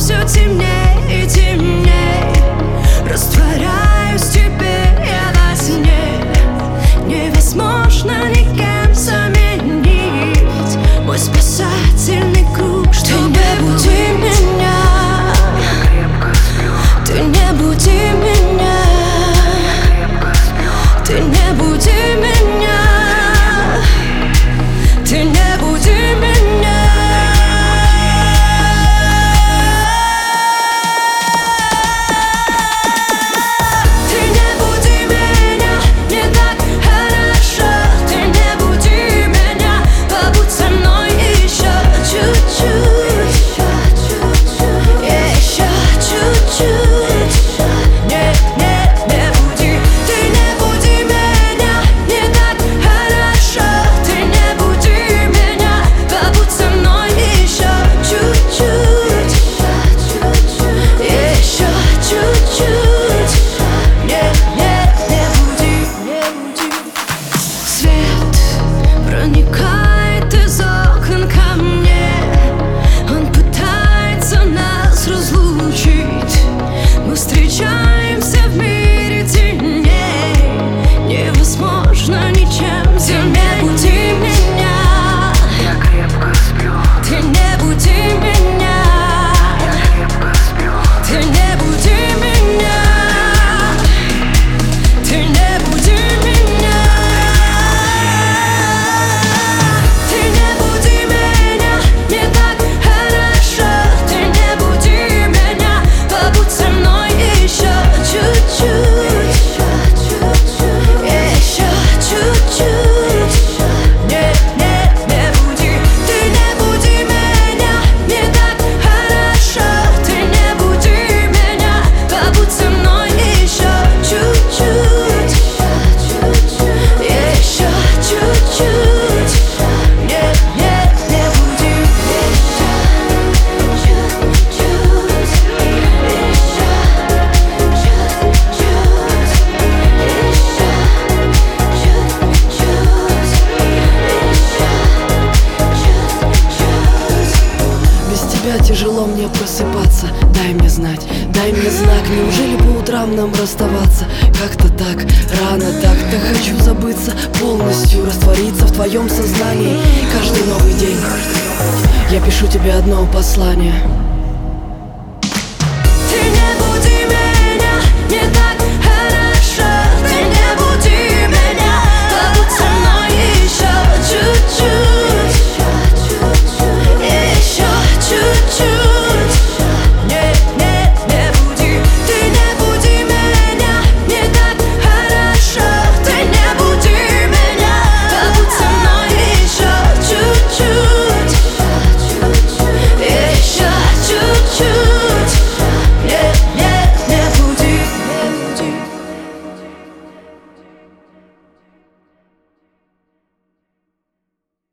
все темнее и темнее. Растворяюсь в тебе я во сне. Невозможно никем заменить мой спасательный круг. Ты не буди меня, ты не буди меня, ты не буди меня, ты не буди меня. Проникает из окон ко мне, он пытается нас разлучить. Мы встречаемся в мире теней, невозможно ничем. Ты не буди меня, я крепко сплю. ты не буди меня, я крепко сплю. ты не буди меня, ты не буди меня. Тяжело мне просыпаться, дай мне знать, дай мне знак. Неужели по утрам нам расставаться? Как-то так, рано так хочу забыться полностью, раствориться в твоем сознании. Каждый новый день я пишу тебе одно послание. Ты не буди меня, не дай